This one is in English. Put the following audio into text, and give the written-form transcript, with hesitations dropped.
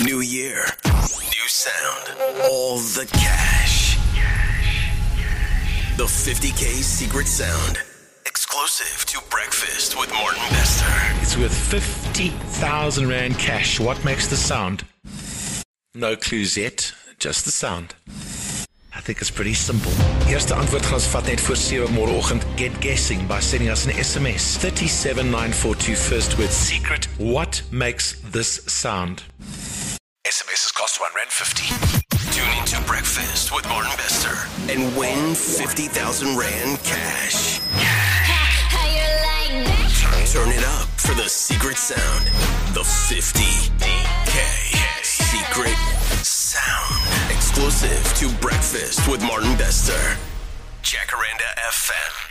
New year, new sound, all the cash. The 50K secret sound. Exclusive to Breakfast with Martin Bester. It's worth 50,000 Rand cash. What makes the sound? No clues yet, just the sound. I think it's pretty simple. Eerste antwoord gaan ons vat net voor 7 môreoggend. Get guessing by sending us an SMS. 37942 first word secret. What makes this sound? SMS's cost R1.50. Tune into Breakfast with Martin Bester and win 50,000 Rand cash. Turn it up for the secret sound. The 50K secret sound. Exclusive to Breakfast with Martin Bester. Jacaranda FM.